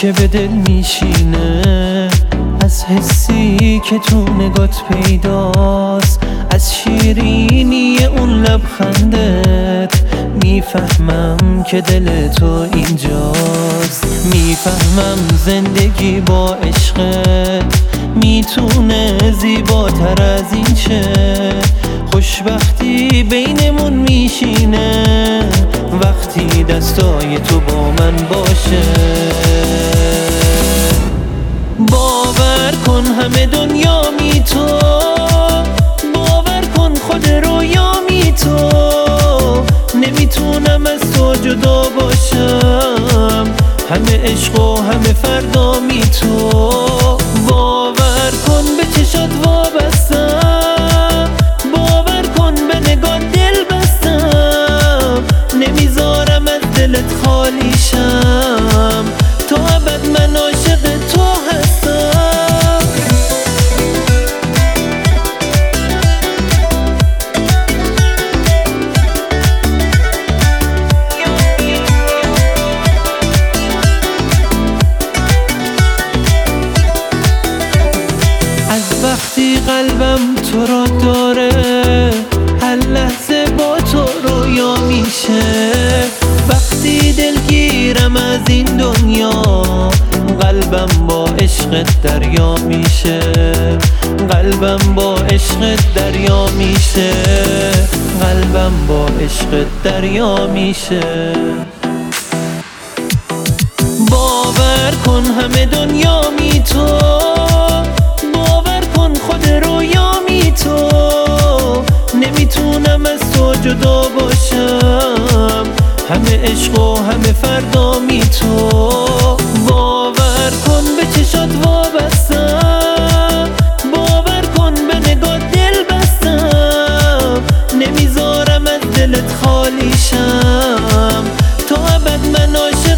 که به دل میشینه، از حسی که تو نگات پیداست، از شیرینی اون لبخندت میفهمم که دل تو اینجاست. میفهمم زندگی با عشقت میتونه زیباتر از این شه. خوشبختی بینمون میشینه وقتی دستای تو با من باشه. باور کن همه دنیا می تو، باور کن خود رویامی تو. نمیتونم از تو جدا باشم، همه عشق و همه فردا می تو. باور کن به چشات وابستم، باور کن به نگاه دل بستم. نمیذارم از دلت خالی شم، تا ابد من عاشق تو هستم. از وقتی قلبم تو را داره، هر لحظه با تو رویا میشه. وقتی دلگیرم از این دنیا، قلبم با عشقت دریا میشه. قلبم با عشقت دریا میشه. قلبم با عشقت دریا میشه. باور کن همه دنیا می تو، باور کن خود رویامی تو. نمیتونم از تو جدا باشم، همه عشق و همه فردا می تو. باور کن به چشات وابستم، باور کن به نگاه دل بستم. نمیذارم از دلت خالی شم، تا ابد من عاشق